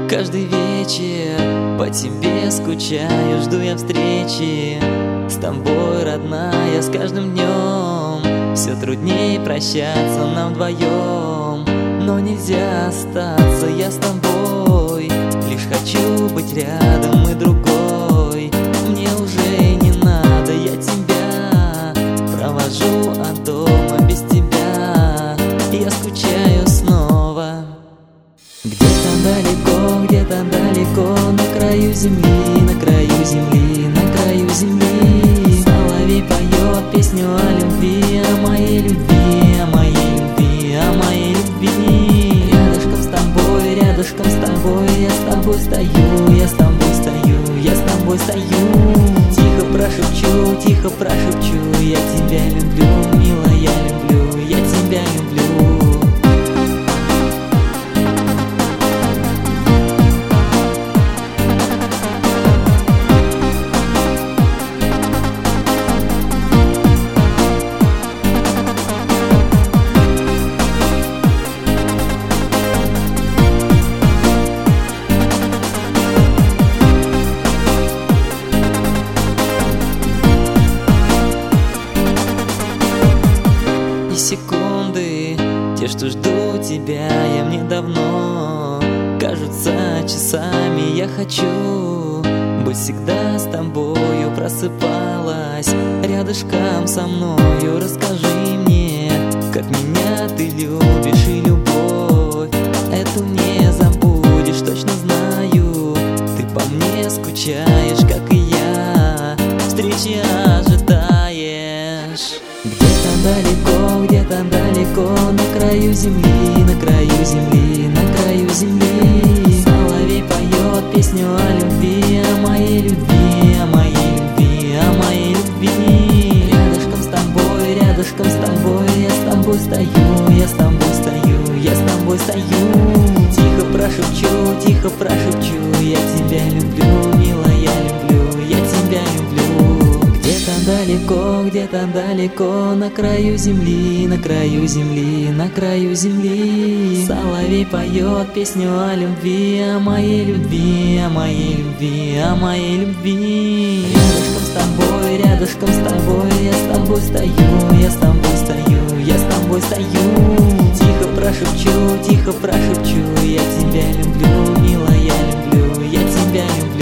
Каждый вечер по тебе скучаю, жду я встречи с тобой, родная, с каждым днем. Все труднее прощаться нам вдвоем, но нельзя остаться, я с тобой. Лишь хочу быть рядом и другой. Мне уже не надо, я тебя провожу от дома без тебя. Я скучаю снова. Где-то далеко, на краю земли, на краю земли, на краю земли. Соловей поет песню о любви, о моей любви, о моей любви, о моей любви. Рядышком с тобой, я с тобой стою, я с тобой стою, я с тобой стою. Тихо прошепчу, я тебя люблю, милая, люблю, я тебя люблю. Секунды, те, что жду тебя, я мне давно кажутся часами. Я хочу быть всегда с тобою, просыпалась рядышком со мною. Расскажи мне, как меня ты любишь, и любовь эту не забудешь, точно знаю. Ты по мне скучаешь, как и я, встречи ожидаешь. Где-то далеко, на краю земли, на краю земли, на краю земли. Соловей поет песню о любви, о моей любви, о моей любви, о моей любви. Рядышком с тобой, я с тобой стою, я с тобой стою, я с тобой стою. Тихо прошепчу, я тебя люблю, милая, люблю, я тебя люблю. Где-то далеко, на краю земли, на краю земли, на краю земли. Соловей поет песню о любви, о моей любви, о моей любви, о моей любви. Рядышком с тобой, я с тобой стою, я с тобой стою, я с тобой стою. Тихо прошепчу, я тебя люблю, милая, люблю, я тебя люблю.